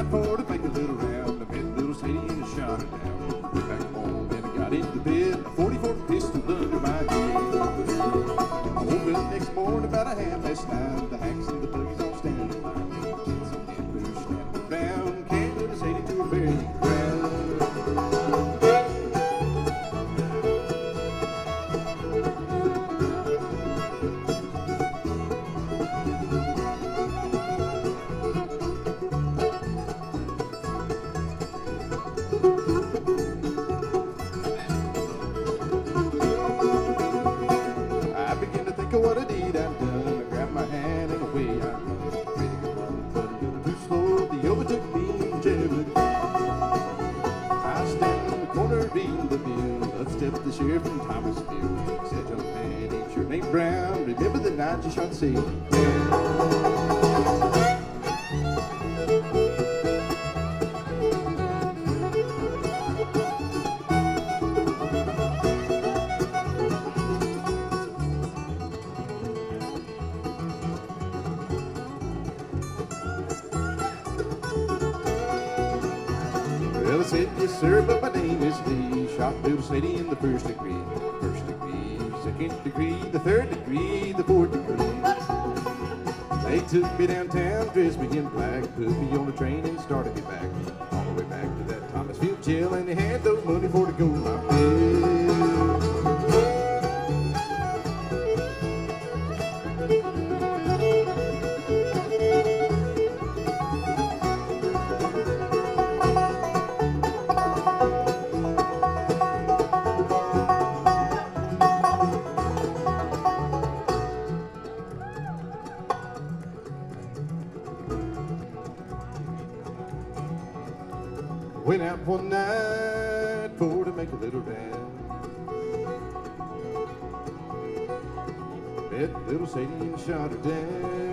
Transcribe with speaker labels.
Speaker 1: out for to make a little round. I met little Sadie and I shot her down. Went back home and I got into bed, a 44 pistol under my head. I woke up next morning about 9:30. The hacks and the buggies all standing by. Kids and neighbors standing around. Carried little Sadie to a burying ground. What I did, I've done. I grabbed my hand and away I run. Ready to run, but a little too slow. They overtook me in Cherokee. I stand in the corner reading the bill. Up stepped the sheriff from Thomasville. He said, young man, ain't your name Brown? Remember the night you shot Sadie? Well, I said, yes, sir, but my name is Lee. Shot little Sadie in the first degree. First degree, second degree, the third degree, the fourth degree. They took me downtown, dressed me in black, put me on a train and started me back. All the way back to that Thomasville jail, and they had no money for to go to my bill. Went out one night for to make a little round. Met little Sadie and shot her down.